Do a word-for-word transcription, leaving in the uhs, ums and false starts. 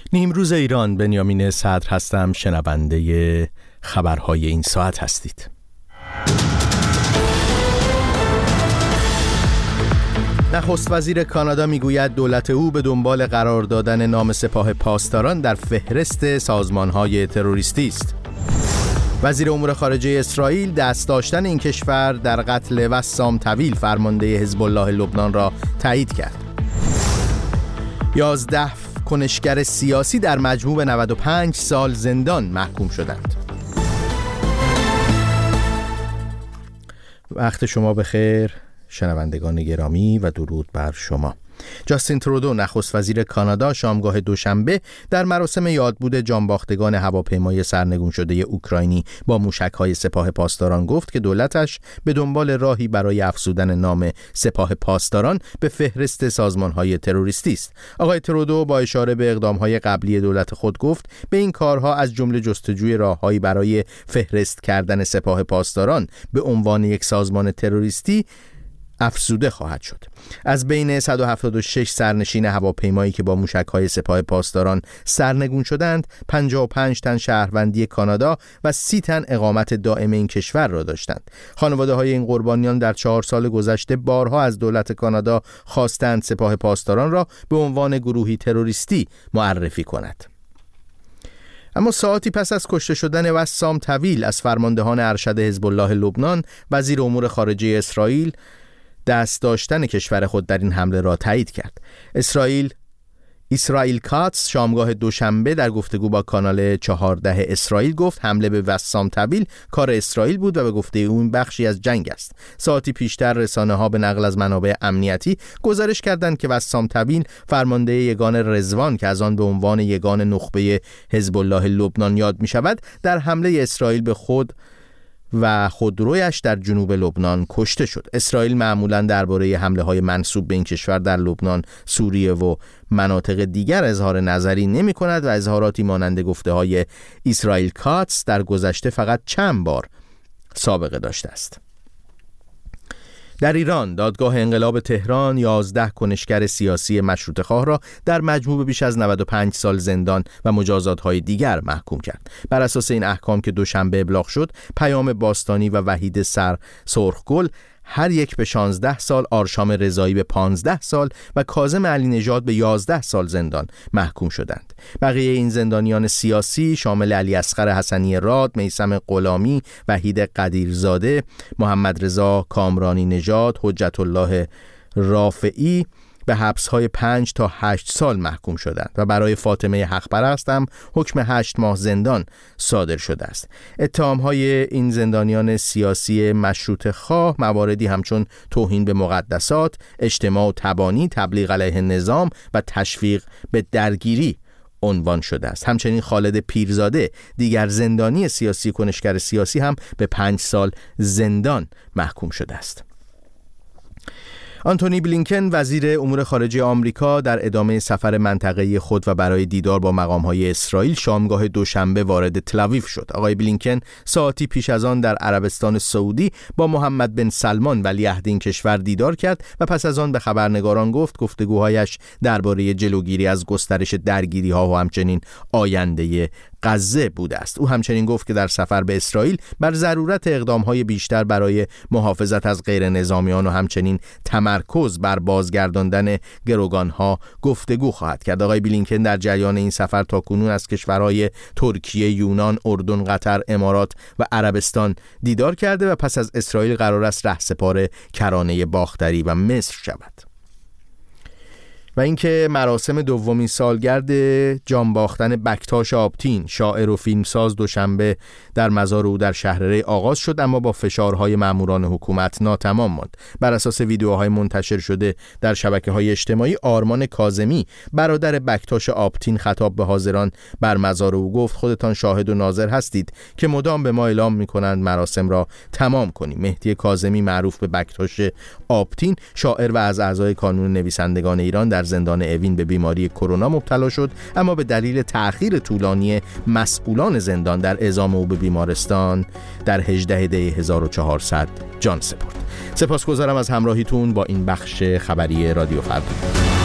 نیمروز ایران، بنیامین صدر هستم. شنونده خبرهای این ساعت هستید. نخست وزیر کانادا میگوید دولت او به دنبال قرار دادن نام سپاه پاسداران در فهرست سازمانهای تروریستی است. وزیر امور خارجه اسرائیل دست داشتن این کشور در قتل وسام طویل فرمانده حزب الله لبنان را تایید کرد. یازده کنشگر سیاسی در مجموع نود و پنج سال زندان محکوم شدند. وقت شما بخیر شنوندگان گرامی و درود بر شما. جاستین ترودو نخست وزیر کانادا شامگاه دوشنبه در مراسم یادبود جانباختگان هواپیمای سرنگون شده اوکراینی با موشک‌های سپاه پاسداران گفت که دولتش به دنبال راهی برای افزودن نام سپاه پاسداران به فهرست سازمان‌های تروریستی است. آقای ترودو با اشاره به اقدام‌های قبلی دولت خود گفت به این کارها از جمله جستجوی راههایی برای فهرست کردن سپاه پاسداران به عنوان یک سازمان تروریستی افزوده خواهد شد. از بین صد و هفتاد و شش سرنشین هواپیمایی که با موشک‌های سپاه پاسداران سرنگون شدند، پنجاه و پنج تن شهروندی کانادا و سی تن اقامت دائم این کشور را داشتند. خانواده‌های این قربانیان در چهار سال گذشته بارها از دولت کانادا خواستند سپاه پاسداران را به عنوان گروهی تروریستی معرفی کند. اما ساعتی پس از کشته شدن وسام طویل از فرماندهان ارشد حزب الله لبنان، وزیر امور خارجه اسرائیل دست داشتن کشور خود در این حمله را تایید کرد. اسرائیل اسرائیل کاتس شامگاه دوشنبه در گفتگو با کانال چهارده اسرائیل گفت حمله به وسام طویل کار اسرائیل بود و به گفته او این بخشی از جنگ است. ساعتی پیشتر رسانه‌ها به نقل از منابع امنیتی گزارش کردند که وسام طویل فرمانده یگان رضوان که از آن به عنوان یگان نخبه حزب الله لبنان یاد می شود در حمله اسرائیل به خود و خودرویش در جنوب لبنان کشته شد. اسرائیل معمولاً درباره حمله‌های منسوب به این کشور در لبنان، سوریه و مناطق دیگر اظهار نظری نمی‌کند و اظهاراتی مانند گفته‌های اسرائیل کاتس در گذشته فقط چند بار سابقه داشته است. در ایران دادگاه انقلاب تهران یازده کنشگر سیاسی مشروطه‌خواه را در مجموع بیش از نود و پنج سال زندان و مجازات‌های دیگر محکوم کرد. بر اساس این احکام که دوشنبه ابلاغ شد، پیام باستانی و وحید سر سرخگل هر یک به شانزده سال، آرشام رضایی به پانزده سال و کاظم علی نژاد به یازده سال زندان محکوم شدند. بقیه این زندانیان سیاسی شامل علی اصغر حسنی راد، میثم غلامی، وحید قدیرزاده، محمد رضا کامرانی نژاد، حجت الله رافعی به حبس‌های پنج تا هشت سال محکوم شدند و برای فاطمه حق پرست هم حکم هشت ماه زندان صادر شده است. اتهام‌های این زندانیان سیاسی مشروطه خواه مواردی همچون توهین به مقدسات، اجتماع و تبانی، تبلیغ علیه نظام و تشویق به درگیری عنوان شده است. همچنین خالد پیرزاده، دیگر زندانی سیاسی کنشگر سیاسی، هم به پنج سال زندان محکوم شده است. آنتونی بلینکن وزیر امور خارجه آمریکا در ادامه سفر منطقه‌ای خود و برای دیدار با مقام‌های اسرائیل شامگاه دوشنبه وارد تل‌آویو شد. آقای بلینکن ساعتی پیش از آن در عربستان سعودی با محمد بن سلمان ولیعهد این کشور دیدار کرد و پس از آن به خبرنگاران گفت گفتگوهایش درباره جلوگیری از گسترش درگیری‌ها و همچنین آینده غزه بوده است. او همچنین گفت که در سفر به اسرائیل بر ضرورت اقدام‌های بیشتر برای محافظت از غیر نظامیان و همچنین تمرکز بر بازگرداندن گروگان‌ها گفتگو خواهد کرد. آقای بلینکن در جریان این سفر تاکنون از کشورهای ترکیه، یونان، اردن، قطر، امارات و عربستان دیدار کرده و پس از اسرائیل قرار است رهسپار کرانه باختری و مصر شود. و اینکه مراسم دومین سالگرد جان باختن بکتاش آبتین، شاعر و فیلمساز، دوشنبه در مزار او در شهر ری آغاز شد، اما با فشارهای ماموران حکومت ناتمام ماند. بر اساس ویدیوهای منتشر شده در شبکه‌های اجتماعی، آرمان کاظمی برادر بکتاش آبتین خطاب به حاضران بر مزار او گفت خودتان شاهد و ناظر هستید که مدام به ما اعلام می‌کنند مراسم را تمام کنیم. مهدی کاظمی معروف به بکتاش آبتین، شاعر و از اعضای کانون نویسندگان ایران، در زندان اوین به بیماری کرونا مبتلا شد، اما به دلیل تأخیر طولانی مسئولان زندان در اعزام او به بیمارستان در هجدهم دی هزار و چهارصد جان سپرد. سپاسگزارم از همراهیتون با این بخش خبری رادیو فردا.